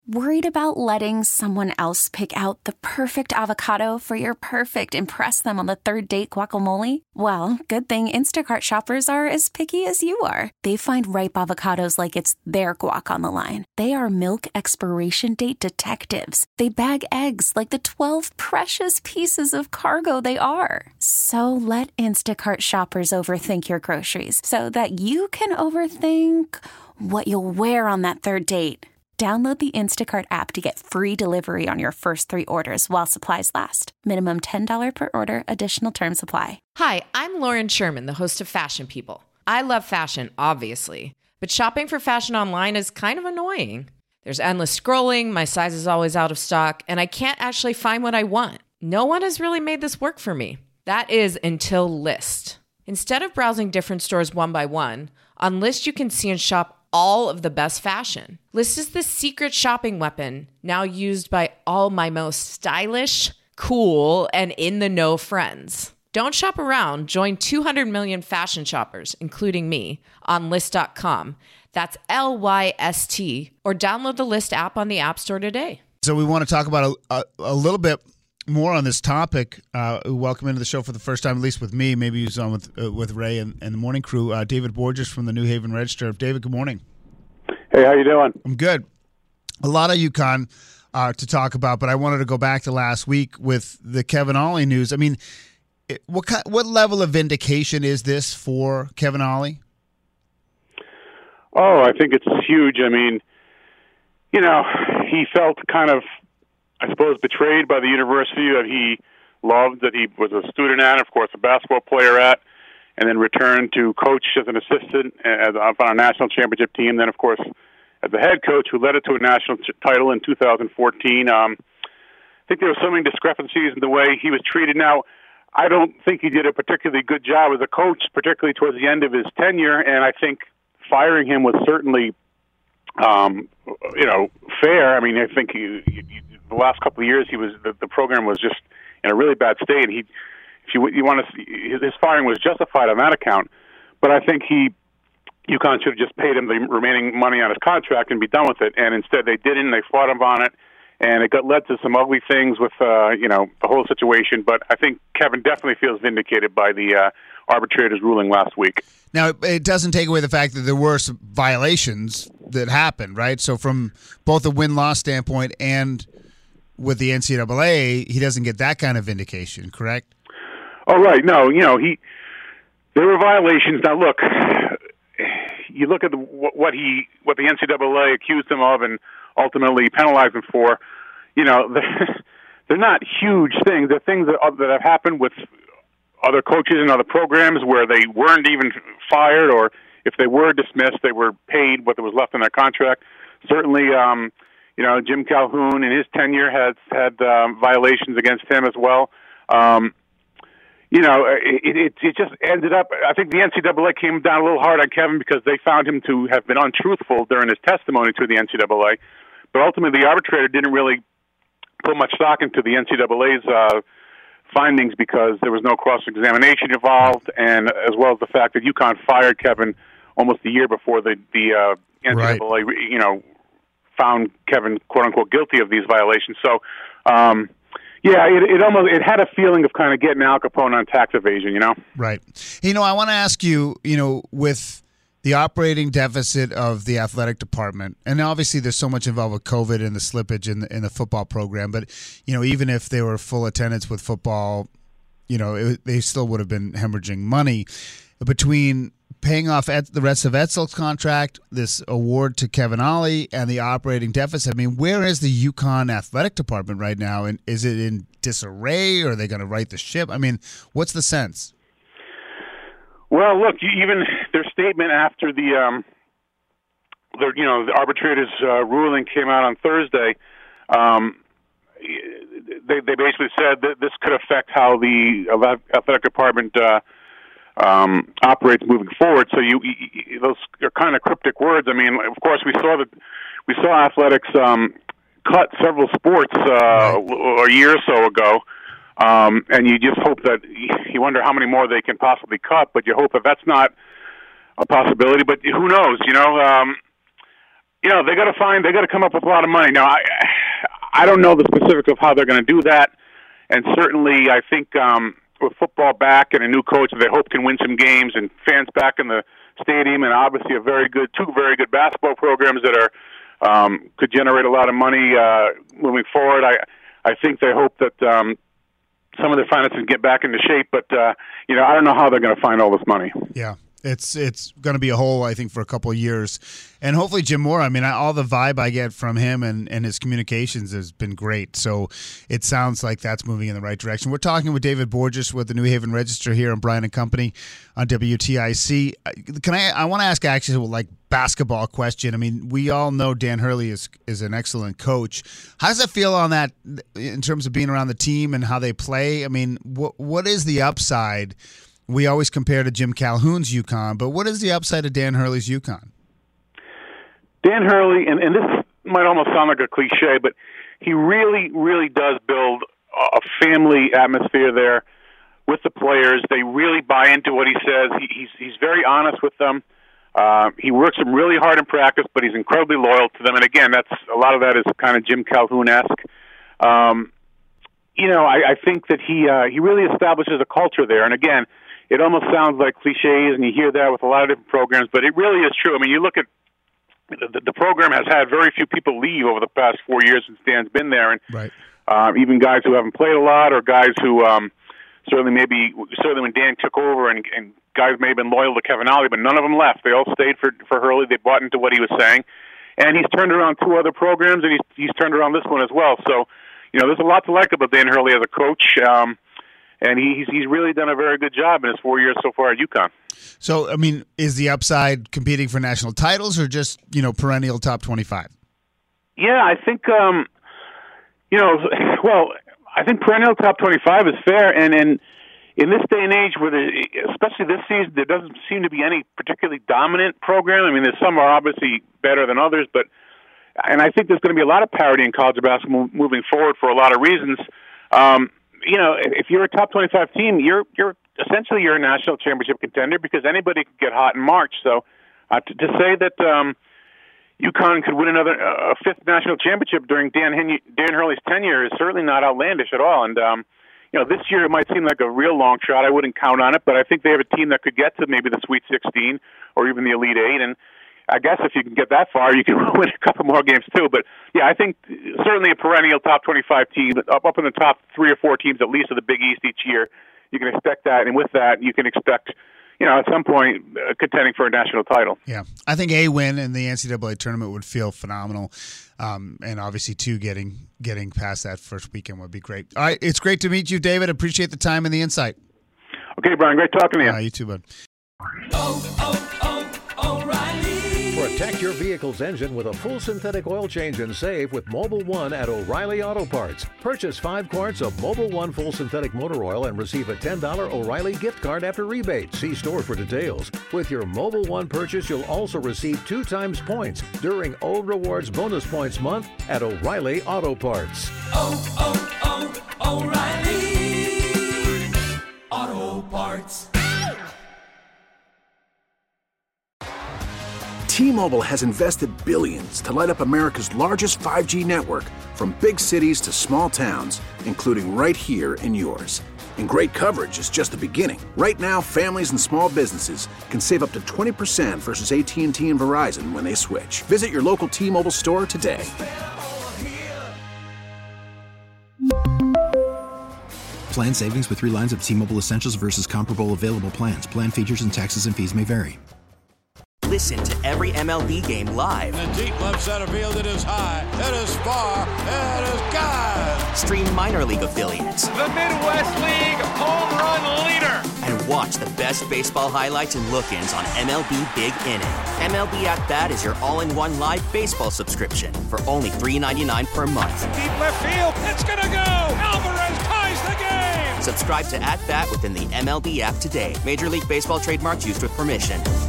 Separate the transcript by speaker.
Speaker 1: Worried about letting someone else pick out the perfect avocado for your perfect impress them on the third date guacamole? Well, good thing Instacart shoppers are as picky as you are. They find ripe avocados like it's their guac on the line. They are milk expiration date detectives. They bag eggs like the 12 precious pieces of cargo they are. So let Instacart shoppers overthink your groceries so that you can overthink what you'll wear on that third date. Download the Instacart app to get free delivery on your first 3 orders while supplies last. Minimum $10 per order. Additional terms apply.
Speaker 2: Hi, I'm Lauren Sherman, the host of Fashion People. I love fashion, obviously, but shopping for fashion online is kind of annoying. There's endless scrolling, my size is always out of stock, and I can't actually find what I want. No one has really made this work for me. That is until Lyst. Instead of browsing different stores one by one, on Lyst you can see and shop all of the best fashion. Lyst is the secret shopping weapon now used by all my most stylish, cool, and in-the-know friends. Don't shop around. Join 200 million fashion shoppers, including me, on Lyst.com. That's Lyst, or download the Lyst app on the App Store today.
Speaker 3: So we want to talk about a little bit more on this topic. Welcome into the show for the first time, at least with me. Maybe he was on with Ray and the morning crew. David Borges from the New Haven Register. David, good morning.
Speaker 4: Hey, how you doing?
Speaker 3: I'm good. A lot of UConn to talk about, but I wanted to go back to last week with the Kevin Ollie news. I mean, what level of vindication is this for Kevin Ollie?
Speaker 4: Oh, I think it's huge. I mean, you know, he felt kind of, I suppose, betrayed by the university that he loved, that he was a student at, of course, a basketball player at, and then returned to coach as an assistant on a national championship team. Then, of course, as a head coach who led it to a national title in 2014. I think there were so many discrepancies in the way he was treated. Now, I don't think he did a particularly good job as a coach, particularly towards the end of his tenure, and I think firing him was certainly, fair. I mean, I think the last couple of years, the program was just in a really bad state. His firing was justified on that account, but I think UConn should have just paid him the remaining money on his contract and be done with it. And instead, they didn't. They fought him on it, and it led to some ugly things with the whole situation. But I think Kevin definitely feels vindicated by the arbitrator's ruling last week.
Speaker 3: Now, it doesn't take away the fact that there were some violations that happened, right? So from both a win-loss standpoint and with the NCAA, he doesn't get that kind of vindication, correct?
Speaker 4: Oh, right. No, there were violations. Now, look, you look at what the NCAA accused him of and ultimately penalized him for. They're not huge things. They're things that have happened with other coaches and other programs where they weren't even fired, or if they were dismissed, they were paid what was left in their contract. Certainly, Jim Calhoun in his tenure has had violations against him as well. It just ended up, I think the NCAA came down a little hard on Kevin because they found him to have been untruthful during his testimony to the NCAA. But ultimately, the arbitrator didn't really put much stock into the NCAA's findings because there was no cross-examination involved, and as well as the fact that UConn fired Kevin almost a year before the NCAA,
Speaker 3: right.
Speaker 4: Found Kevin, quote-unquote, guilty of these violations. So, it had a feeling of kind of getting Al Capone on tax evasion,
Speaker 3: Right. I want to ask you, with the operating deficit of the athletic department, and obviously there's so much involved with COVID and the slippage in the football program, but, even if they were full attendance with football, they still would have been hemorrhaging money. Between paying off the rest of Etzel's contract, this award to Kevin Ollie, and the operating deficit. I mean, where is the UConn athletic department right now? And is it in disarray, or are they going to right the ship? I mean, what's the sense?
Speaker 4: Well, look, even their statement after the arbitrator's ruling came out on Thursday, they basically said that this could affect how the athletic department operates moving forward. So those are kind of cryptic words. I mean, of course, we saw athletics cut several sports a year or so ago, and you just hope that you wonder how many more they can possibly cut. But you hope that that's not a possibility. But who knows? they got to come up with a lot of money. Now, I don't know the specifics of how they're going to do that, and certainly I think with football back and a new coach that they hope can win some games and fans back in the stadium, and obviously two very good basketball programs that are could generate a lot of money moving forward. I think they hope that some of their finances get back into shape, but I don't know how they're going to find all this money.
Speaker 3: Yeah. It's going to be a hole, I think, for a couple of years. And hopefully Jim Mora, I mean, all the vibe I get from him and his communications has been great. So it sounds like that's moving in the right direction. We're talking with David Borges with the New Haven Register here on Brian & Company on WTIC. I want to ask actually like basketball question. I mean, we all know Dan Hurley is an excellent coach. How does that feel on that in terms of being around the team and how they play? I mean, what is the upside? We always compare to Jim Calhoun's UConn, but what is the upside of Dan Hurley's UConn?
Speaker 4: Dan Hurley, and this might almost sound like a cliche, but he really, really does build a family atmosphere there with the players. They really buy into what he says. He's very honest with them. He works them really hard in practice, but he's incredibly loyal to them. And again, a lot of that is kind of Jim Calhoun-esque. I think that he really establishes a culture there. And again, it almost sounds like cliches, and you hear that with a lot of different programs, but it really is true. I mean, you look at the program has had very few people leave over the past 4 years since Dan's been there, and
Speaker 3: right.
Speaker 4: Even guys who haven't played a lot, or guys who certainly when Dan took over, and guys may have been loyal to Kevin Ollie, but none of them left. They all stayed for Hurley. They bought into what he was saying, and he's turned around 2 other programs, and he's turned around this one as well. So, there's a lot to like about Dan Hurley as a coach. And he's really done a very good job in his 4 years so far at UConn.
Speaker 3: So, I mean, is the upside competing for national titles or just, perennial top 25?
Speaker 4: Yeah, I think, I think perennial top 25 is fair. And in this day and age, especially this season, there doesn't seem to be any particularly dominant program. I mean, some are obviously better than others, and I think there's going to be a lot of parity in college basketball moving forward for a lot of reasons. If you're a top 25 team, you're essentially a national championship contender because anybody can get hot in March. So to say that UConn could win a 5th national championship during Dan Hurley's tenure is certainly not outlandish at all. And this year it might seem like a real long shot. I wouldn't count on it, but I think they have a team that could get to maybe the Sweet 16 or even the Elite 8. And I guess if you can get that far, you can win a couple more games too. But yeah, I think certainly a perennial top 25 team, up in the top 3 or 4 teams at least of the Big East each year, you can expect that. And with that, you can expect, at some point, contending for a national title.
Speaker 3: Yeah, I think a win in the NCAA tournament would feel phenomenal, and obviously too getting past that first weekend would be great. All right, it's great to meet you, David. Appreciate the time and the insight.
Speaker 4: Okay, Brian, great talking to you.
Speaker 3: You too, bud.
Speaker 5: Protect your vehicle's engine with a full synthetic oil change and save with Mobil 1 at O'Reilly Auto Parts. Purchase 5 quarts of Mobil 1 full synthetic motor oil and receive a $10 O'Reilly gift card after rebate. See store for details. With your Mobil 1 purchase, you'll also receive 2 times points during O Rewards Bonus Points Month at O'Reilly Auto Parts.
Speaker 6: O'Reilly Auto Parts.
Speaker 7: T-Mobile has invested billions to light up America's largest 5G network, from big cities to small towns, including right here in yours. And great coverage is just the beginning. Right now, families and small businesses can save up to 20% versus AT&T and Verizon when they switch. Visit your local T-Mobile store today.
Speaker 8: Plan savings with 3 lines of T-Mobile Essentials versus comparable available plans. Plan features and taxes and fees may vary.
Speaker 9: Listen to every MLB game live.
Speaker 6: In the deep left center field, it is high, it is far, it is gone.
Speaker 9: Stream minor league affiliates.
Speaker 10: The Midwest League home run leader.
Speaker 9: And watch the best baseball highlights and look-ins on MLB Big Inning. MLB At Bat is your all-in-one live baseball subscription for only $3.99 per month.
Speaker 10: Deep left field, it's gonna go. Alvarez ties the game.
Speaker 9: Subscribe to At Bat within the MLB app today. Major League Baseball trademarks used with permission.